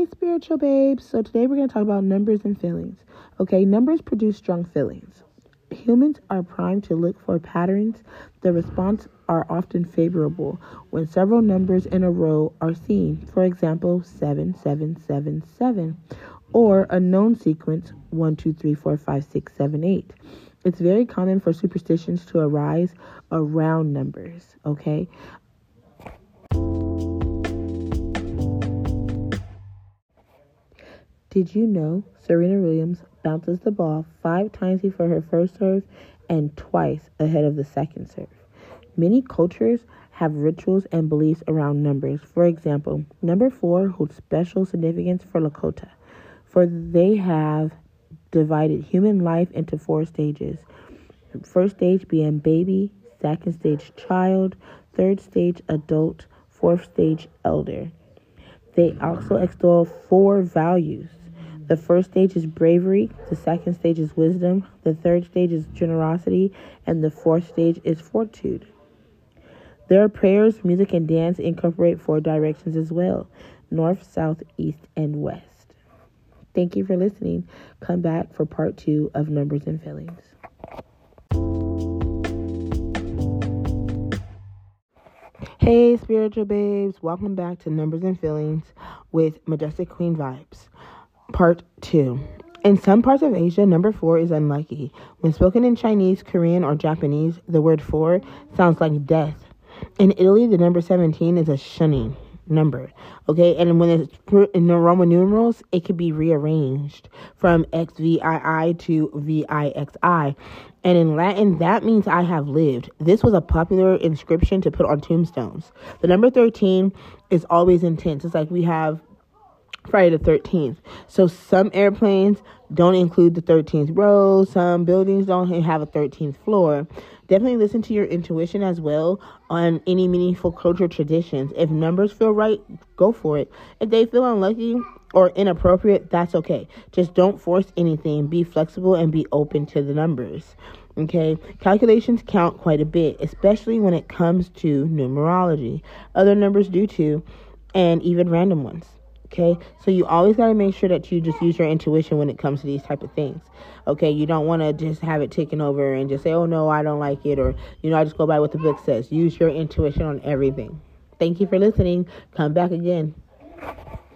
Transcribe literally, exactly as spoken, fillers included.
spiritual babes. So today we're going to talk about numbers and feelings. Okay, numbers produce strong feelings. Humans are primed to look for patterns. The response are often favorable when several numbers in a row are seen. For example, seven, seven, seven, seven, or a known sequence, one, two, three, four, five, six, seven, eight. It's very common for superstitions to arise around numbers, okay? Did you know Serena Williams bounces the ball five times before her first serve and twice ahead of the second serve? Many cultures have rituals and beliefs around numbers. For example, number four holds special significance for Lakota, for they have divided human life into four stages. First stage being baby, second stage child, third stage adult, fourth stage elder. They also extol four values. The first stage is bravery, the second stage is wisdom, the third stage is generosity, and the fourth stage is fortitude. Their prayers, music, and dance incorporate four directions as well: north, south, east, and west. Thank you for listening. Come back for part two of Numbers and Feelings. Hey, spiritual babes. Welcome back to Numbers and Feelings with Majestic Queen Vibes. Part two. In some parts of Asia, number four is unlucky. When spoken in Chinese, Korean, or Japanese, the word four sounds like death. In Italy, the number seventeen is a shunning number, okay? And when it's in the Roman numerals, it could be rearranged from X V I I to V I X I. And in Latin, that means I have lived. This was a popular inscription to put on tombstones. The number thirteen is always intense. It's like we have Friday the thirteenth. So some airplanes don't include the thirteenth row. Some buildings don't have a thirteenth floor. Definitely listen to your intuition as well on any meaningful culture traditions. If numbers feel right, go for it. If they feel unlucky or inappropriate, that's okay. Just don't force anything. Be flexible and be open to the numbers. Okay, calculations count quite a bit, especially when it comes to numerology. Other numbers do too, and even random ones. Okay, so you always got to make sure that you just use your intuition when it comes to these type of things. Okay, you don't want to just have it taken over and just say, oh no, I don't like it, or, you know, I just go by what the book says. Use your intuition on everything. Thank you for listening. Come back again.